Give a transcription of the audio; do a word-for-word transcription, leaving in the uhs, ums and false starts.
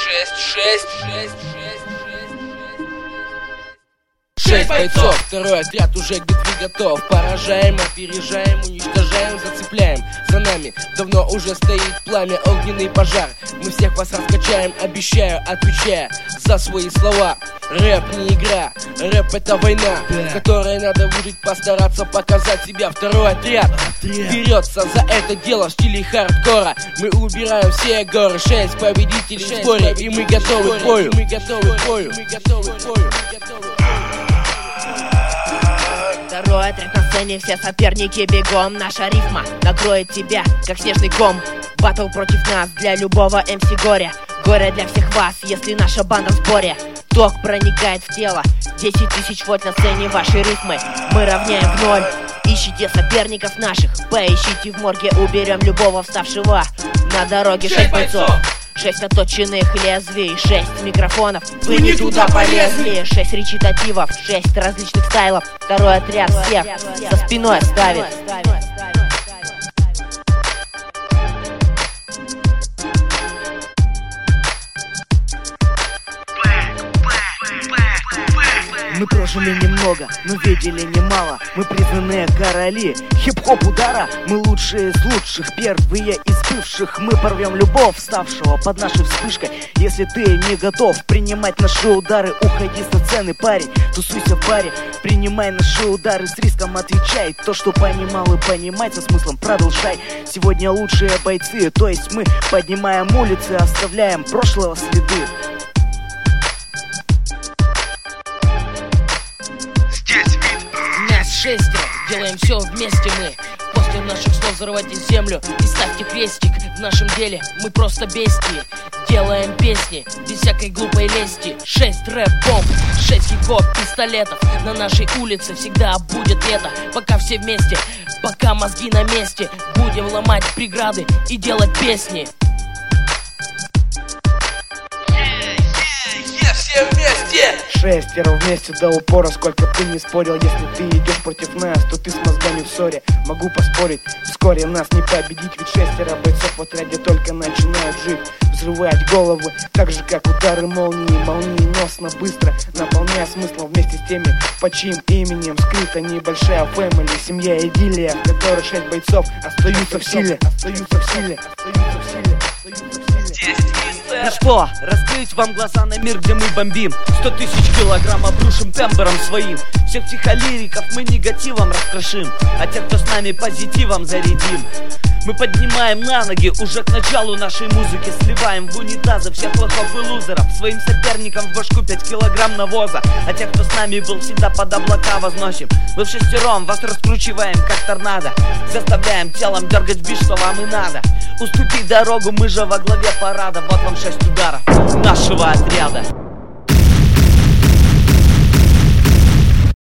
шесть, шесть, шесть, шесть, шесть бойцов, второй отряд уже к битве готов. Поражаем, опережаем, уничтожаем, зацепляем. За нами давно уже стоит пламя, огненный пожар. Мы всех вас раскачаем, обещаю, отвечая за свои слова. Рэп не игра, рэп это война, в которой надо выжить, постараться показать себя. Второй отряд берется за это дело в стиле хардкора. Мы убираем все горы, шесть победителей в споре, и мы готовы к бою. Мы готовы к бою. Мы готовы к бою. Второй отряд на сцене, все соперники бегом. Наша рифма накроет тебя, как снежный ком. Баттл против нас для любого эм си горя. Горе для всех вас, если наша банда в сборе. Ток проникает в тело, десять тысяч вольт на сцене вашей рифмы. Мы равняем в ноль. Ищите соперников наших, поищите в морге, уберем любого вставшего на дороге. Шесть бойцов, шесть оточенных лезвий, шесть микрофонов, вы не туда полезли. Шесть речитативов, шесть различных стайлов. Второй отряд всех за спиной ставит. Мы прожили немного, но видели немало. Мы признанные короли хип-хоп удара. Мы лучшие из лучших, первые из бывших. Мы порвем любого вставшего под нашей вспышкой. Если ты не готов принимать наши удары, уходи со сцены, парень, тусуйся в баре. Принимай наши удары с риском, отвечай. То, что понимал и понимай, со смыслом продолжай. Сегодня лучшие бойцы, то есть мы поднимаем улицы, оставляем прошлого следы. Нас шестеро, делаем все вместе мы. После наших слов взорвайте землю и ставьте крестик. В нашем деле мы просто бестии. Делаем песни без всякой глупой лести. Шесть рэп-бомб, шесть хип-хоп пистолетов. На нашей улице всегда будет лето. Пока все вместе, пока мозги на месте. Будем ломать преграды и делать песни. Все вместе! Шестеро вместе до упора, сколько ты не спорил. Если ты идешь против нас, то ты с мозгами в ссоре. Могу поспорить, вскоре нас не победить. Ведь шестеро бойцов в отряде только начинают жить. Взрывать головы, так же как удары молнии. Молниеносно, быстро, наполняя смыслом вместе с теми, по чьим именем скрыта небольшая фэмили. Семья идиллия, в которой шесть бойцов остаются в силе. Остаются в силе, остаются в силе, остаются в силе. Ну что, раскрыть вам глаза на мир, где мы бомбим. Сто тысяч килограмм обрушим тембром своим. Всех психолириков мы негативом раскрошим, а тех, кто с нами позитивом, зарядим. Мы поднимаем на ноги уже к началу нашей музыки. Сливаем в унитазы всех лохов и лузеров. Своим соперникам в башку пять килограмм навоза. А тех, кто с нами был, всегда под облака возносим. Мы вшестером вас раскручиваем, как торнадо. Заставляем телом дергать в бит, что вам и надо. Уступить дорогу, мы же во главе парада. Вот вам шесть ударов нашего отряда.